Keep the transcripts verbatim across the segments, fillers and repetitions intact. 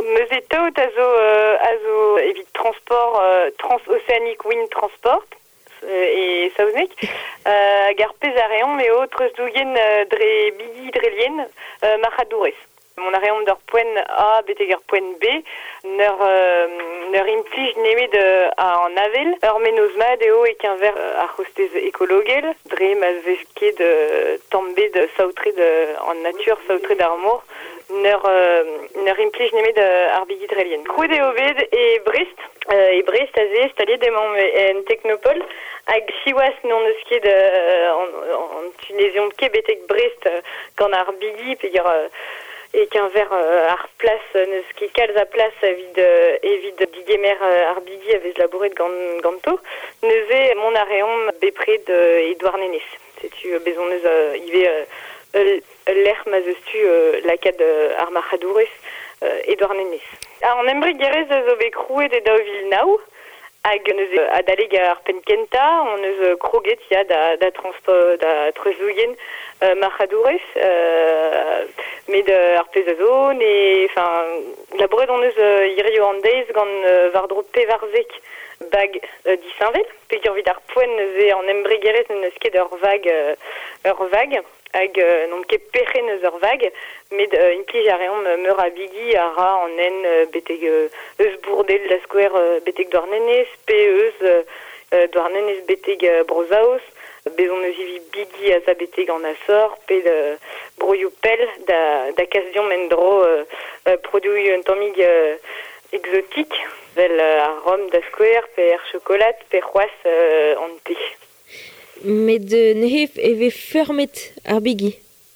Neuze taout a zo, euh, a zo evit transport euh, trans-océanique wind transport euh, et saouznek euh, hag ar pez a reomp eo treuz dougen euh, dre bigi dre lien euh, machadourez. Mon a reomp d'ur poen A beteg ur poen B neur, euh, neur implij nemet euh, a an avel ur menozmad eo e qu'un ver euh, ar hostez ekologel dre ma vevke de tambe de saoutre de, en nature saoutre d'armour neur, euh, neur implij nemet euh, ar bigi dre lien. Krouet eo ved e Brest euh, e Brest a ze staliet demant en Technopole hag siwas non eus ket euh, en, en Tunésion ket beteg Brest euh, gant ar bigi peogwir euh, et qu'un verre euh, ar place neus ket kalz a place evit euh, evit digemer euh, ar bigi avez labouret gant ganto neuze mon a reomp bepred euh, Edouard Nénès. Setu euh, bezon neus euh, ive euh, l'air ma zeustu euh, lakad euh, ar machadourez euh, Edouard Nénès. Ah, en embrik gerez zo bet krouet e daou Villeneuve hag neus euh, adaleg ar penkenta on neus kroget ya da, da transport da treuzouien euh, machadourez euh, met de ar pez a zo ne enfin labouret on eus euh, irio an deiz gant euh, vardro pevarzek bag euh, disainvel peogwir vid ar poen neuze an embrik gerez neus ket ur vag euh, ur vag hag euh, non ket perre neus ur vag met euh, implij a reomp meur a bigi a ra an en euh, beteg euh, eus bourdel da skouer euh, beteg Douar Nénès pe eus euh, Douar Nénès beteg euh, Brozaos bezon eus ivi bigi a za beteg an Açor pe de broioù pel da, da kasdion men dro euh, euh, produi un tammig euh, exotik vel euh, a rom da skouer pe ar chokolat pe c'hoaz euh, an te. Met de nehef eve fermet ar bigi.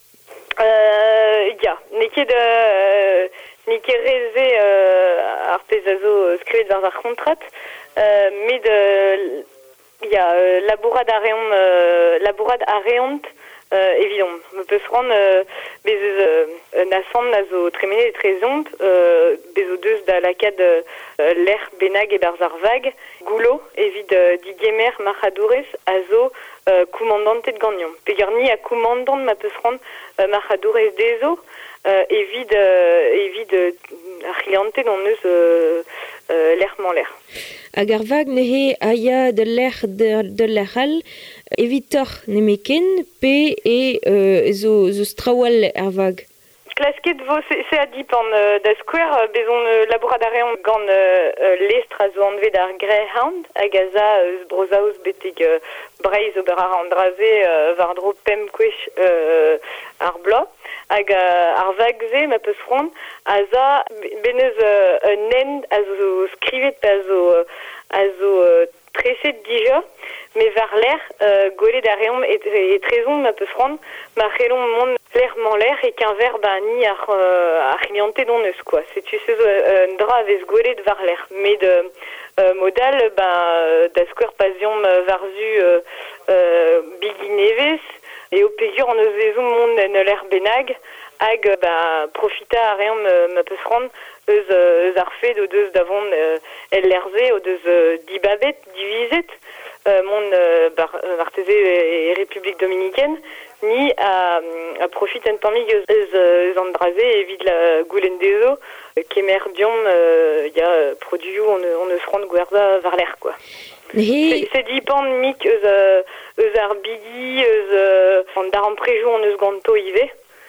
Euh, ya, ne ket euh, ne ket reze euh, ar pez a zo skrivet war ar kontrat euh, met de ya euh, labourad a reomp euh, labourad a reont euh, evidon. Me peus ran euh, bez eus euh, na sant na zo tremene e trezont euh, bez o deus da lakad euh, l'air benag e barz ar vag goulo evit euh, digemer machadourez a zo Euh, commandante de gagnon. Peogwir ni a commandant ma peus ran euh, machadourez dezo euh, evit euh, evit euh, ar c'hiliante d'on eus euh, euh, l'air man l'air. Hag ar vag nehe a ya de l'air de, de l'air al evitor nemeken pe e euh, zo, zo strawal ar vag. Klasket vo se a dipan euh, da skouer euh, bezon euh, labourad a reomp gant euh, euh, lestr a zo anvet ar Greyhound hag a za eus euh, brozaouz beteg euh, breiz ober ar andraze euh, war dro pem kwech euh, ar bla hag euh, ar vagze ma peus front a za benez euh, un nen a zo skrivet pe a zo euh, a zo euh, treset dija me var l'air euh, golet a reomp et, et trezon ma peus front ma c'helon mont l'air man l'air et qu'un verbe bah, ni ar euh, ar c'hiliante d'on eus quoi. C'est tu sais euh, un dra avez golet de var l'air mais de euh, modal ben da skouer pasiom varzu euh, euh, bigi neves et au pegur en eus ezon mont en l'air benag hag bah, profita a reomp euh, ma peus ran eus, euh, eus ar fed o deus davon euh, el lerze o deus euh, dibabet divizet euh, mon euh, bar, euh, arteze et République dominicaine ni a, a profit un tammig eus, eus, eus andraze evit la goulenn dezo kemer diom euh, ya produioù on, on eus ran gwerza var l'air quoi. He... C'est dipan mik eus, euh, eus ar bigi eus euh, an dar an prejou on eus ganto ive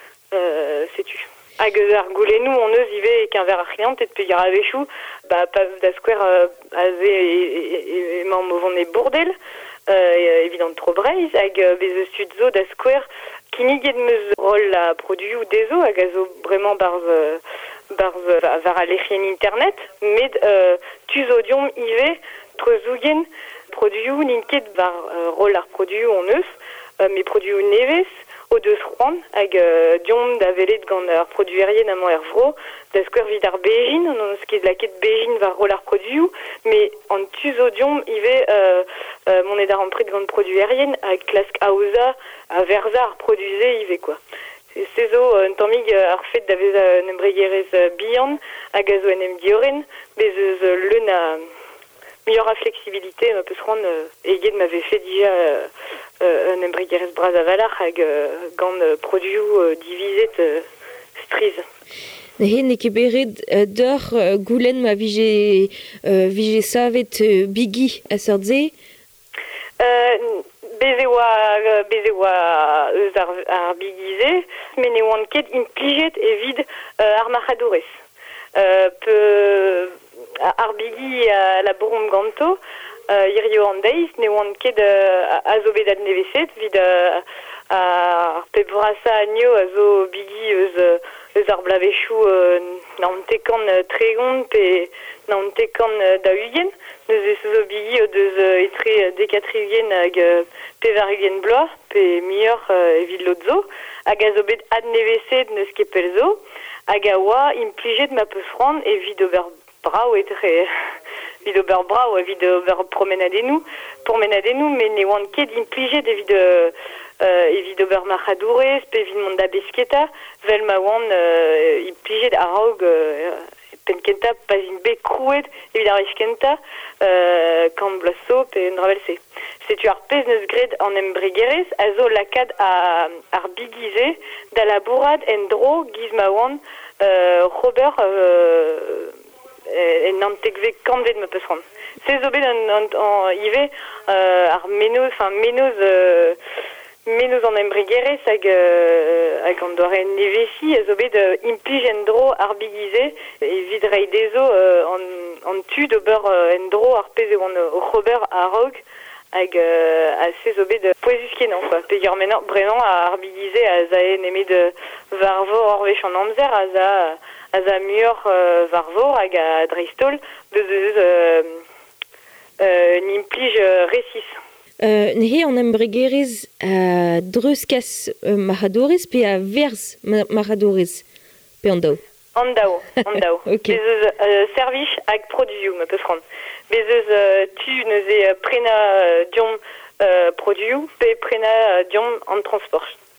euh, setu. Hag eus ar goulennou on eus ive e qu'un ver ar c'hiliant et peogwir a vechou ba pa da skouer euh, a ze emañ movon e bourdel euh, évident trop breiz hag euh, bez eus tud zo da skouer kiniged meus rol la produioù dezo hag a zo bremañ barz euh, barz euh, var a lec'hien internet met euh, tu zo diom ive treuzougen produioù ninket var euh, rol ar produioù on eus euh, me produioù nevez o deus c'hoant hag euh, diom da velet gant ar produirien amañ er vro da skouer vid ar bejin on eus ket laket bejin var rol ar produioù me an tu zo diom ive euh, euh, mon ed ar an pred gant produirien hag klask aouza a verza ar produize ive quoi. Se zo un tammig ar fet da vez an embregerez bihan hag a zo en em dioren bez eus leun a meilleure a flexibilité ma peus ran euh, eget m'avait fait déjà euh, euh, un embregerez braz a valar hag euh, gant euh, produioù euh, divizet euh, striz. Ne ne keberet uh, d'ur uh, goulenn ma vije, uh, vije savet uh, bigi a sordze. Euh, Beze oa, beze oa eus ar, ar bigize, men ne oan ket implijet evit uh, ar machadourez. Uh, pe ar bigi a la bourm ganto, uh, irio an deiz, ne oan ket uh, a zo bet ad neveset, vid uh, ar pe brasa agno a zo bigi eus, eus ar blavechou uh, nantekan uh, tregont pe nantekan uh, da ugen. Neus eus zo bigi o deus uh, etre uh, dekatrigen hag uh, pe vargen bloaz, pe mior uh, evit lot zo, hag a zo bet ad neveset neus ket pel zo, hag a oa implijet ma peus fran evit ober brao etre, evit ober brao, evit ober promenadennou, promenadennou, men ne oan ket implijet evit uh, uh, evit ober machadourez, pe evit mont da besketa, vel ma oan uh, implijet a raog uh, penkenta pas in be krouet evit ar eskenta euh, kan blaso pe un ravel se. Setu ar pez neus gred an embregerez a zo lakad a ar bigize da la bourrad en dro giz ma oan euh, Robert euh, en nantekve kanvet me peus ran. Se zo bet an, an, an ive euh, ar menoz, enfin menoz euh, menoz an embregerez hag, euh, hag an doare nevesi a zo bet uh, implij en dro ar bigize evit rei dezo uh, an, an tud ober uh, en dro ar pez egon uh, Robert a rog hag uh, a se zo bet uh, poezus kenan, quoi. Pe ur menan brenan ar bigize a za e nemet de varvo orvech an amzer a za, a za muur uh, varvo hag a dreistol deus eus uh, uh, n'implij uh, resis. Uh, ne an embregerez a dreuskas uh, machadourez pe a verz ma machadourez pe an dao. An dao, an dao. Okay. Bez eus uh, servich hag produioù me peus ran. Bez eus uh, tu neuze uh, prena uh, diom uh, produioù pe prena uh, diom an transport.